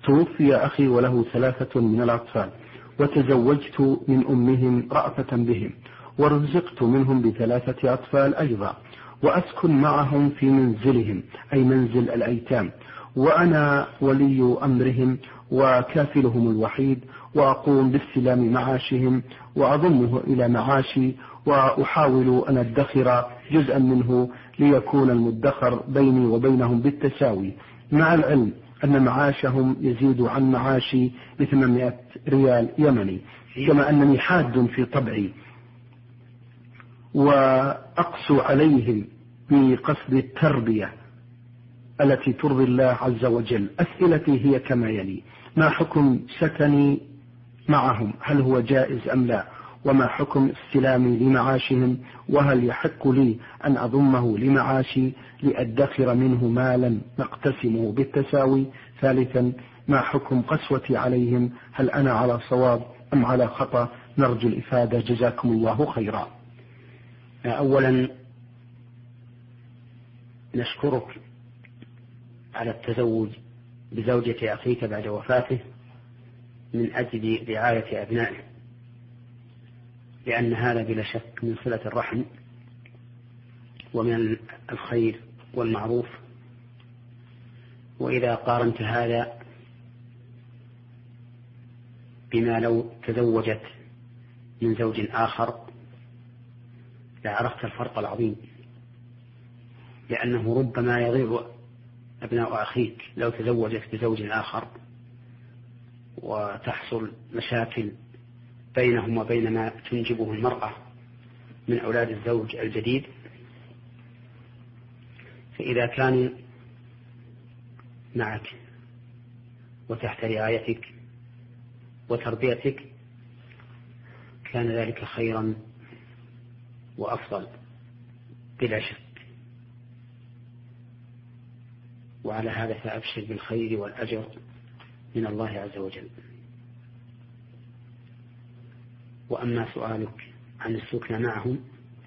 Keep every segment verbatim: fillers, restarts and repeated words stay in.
توفي أخي وله ثلاثة من الأطفال، وتزوجت من أمهم رأفة بهم، ورزقت منهم بثلاثة أطفال أيضا، وأسكن معهم في منزلهم أي منزل الأيتام، وأنا ولي أمرهم وكافلهم الوحيد، وأقوم باستلام معاشهم وأضمه إلى معاشي، وأحاول أن أدخر جزءا منه ليكون المدخر بيني وبينهم بالتساوي، مع العلم أن معاشهم يزيد عن معاشي بثمانمائة ريال يمني، كما أنني حاد في طبعي وأقسو عليهم بقصد التربية التي ترضي الله عز وجل. أسئلتي هي كما يلي: ما حكم سكني معهم؟ هل هو جائز أم لا؟ وما حكم استلامي لمعاشهم؟ وهل يحق لي أن أضمه لمعاشي لأدخر منه مالا نقتسمه بالتساوي؟ ثالثا، ما حكم قسوتي عليهم؟ هل أنا على صواب أم على خطأ؟ نرجو الإفادة، جزاكم الله خيرا. أولا نشكرك على التزوج بزوجة أخيك بعد وفاته من أجل رعاية أبنائه، لأن هذا بلا شك من صلة الرحم ومن الخير والمعروف. وإذا قارنت هذا بما لو تزوجت من زوج آخر لعرفت الفرق العظيم، لأنه ربما يضيع أبناء أخيك لو تزوجت بزوج آخر وتحصل مشاكل بينهم وبين ما تنجبه المرأة من أولاد الزوج الجديد. فإذا كانوا معك وتحت رعايتك وتربيتك كان ذلك خيرا وأفضل بلا شك. وعلى هذا فأبشر بالخير والأجر من الله عز وجل. وأما سؤالك عن السكن معهم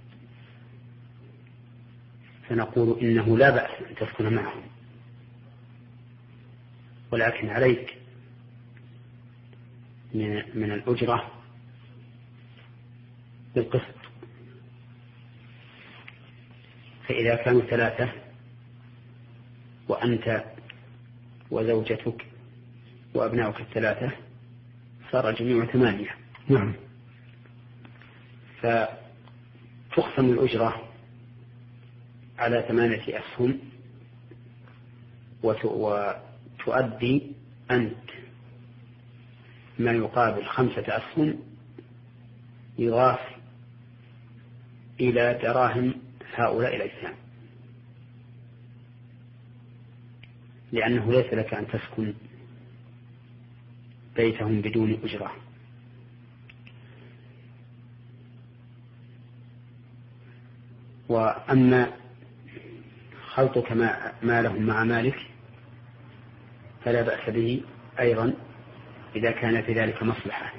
فنقول إنه لا بأس أن تسكن معهم، ولكن عليك من, من الأجرة بالقسط. فإذا كانوا ثلاثة وأنت وزوجتك وأبنائك الثلاثة صار الجميع ثمانية. نعم. فتقسم الأجرة على ثمانية أسهم، وتؤدي أنت ما يقابل خمسة أسهم يضاف إلى دراهم هؤلاء الأيتام، لأنه ليس لك أن تسكن بيتهم بدون أجرة. وأما خلطك مالهم مع مالك فلا بأس به أيضا إذا كان في ذلك مصلحة،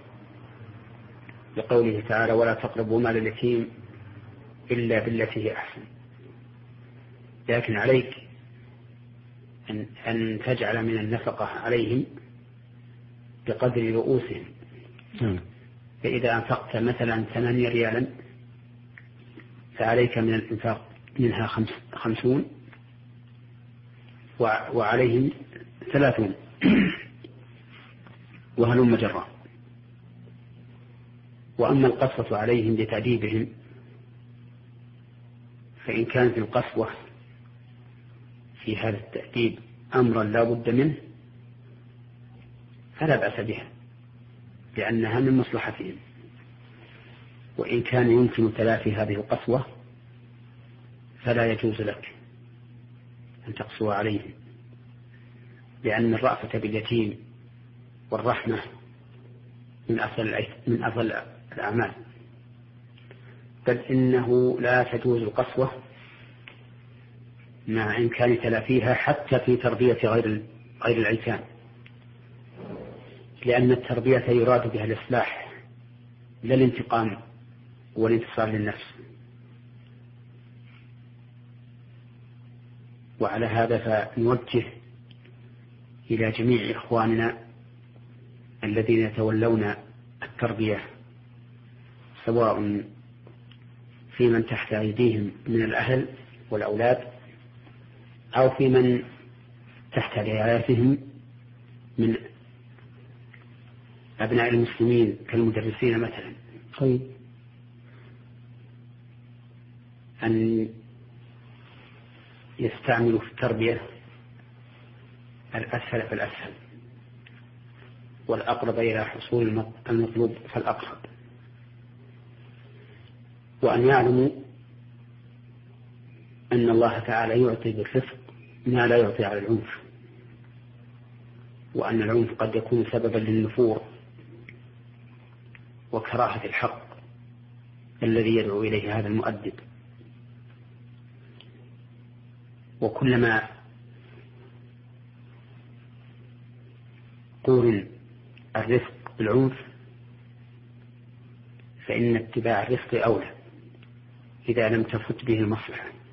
لقوله تعالى: ولا تقربوا مال اليتيم إلا بالتي هي أحسن. لكن عليك أن, أن تجعل من النفقة عليهم بقدر رؤوسهم. فإذا أنفقت مثلا ثمانية ريالا فعليك من الإنفاق منها خمس خمسون وعليهم ثلاثون وهلم جرا. وأما القسوة عليهم لتأديبهم فإن كانت القسوة في هذا التأديب أمرا لا بد منه فلا بأس بها، لأنها من مصلحتهم. وإن كان يمكن تلافي هذه القسوة فلا يجوز لك أن تقسو عليهم، لأن الرأفة باليتيم والرحمة من أفضل من أفضل الأعمال، بل إنه لا تجوز القسوة مع إمكان تلافيها حتى في تربية غير غير الأيتام، لأن التربية يراد بها الإصلاح لا الانتقام والانتصار للنفس. وعلى هذا فنوجه إلى جميع إخواننا الذين يتولون التربية، سواء في من تحت أيديهم من الأهل والأولاد أو في من تحت رعايتهم من أبناء المسلمين كالمدرسين مثلا، طيب. أن يستعملوا في التربية الأسهل فالأسهل، والأقرب إلى حصول المطلوب فالأقرب، وأن يعلموا أن الله تعالى يعطي بالرفق ما لا يعطي على العنف، وأن العنف قد يكون سببا للنفور وكراهة الحق الذي يدعو إليه هذا المؤدب. وكلما قورن الرفق بالعنف فإن اتباع الرفق أولى إذا لم تفت به المصلحة.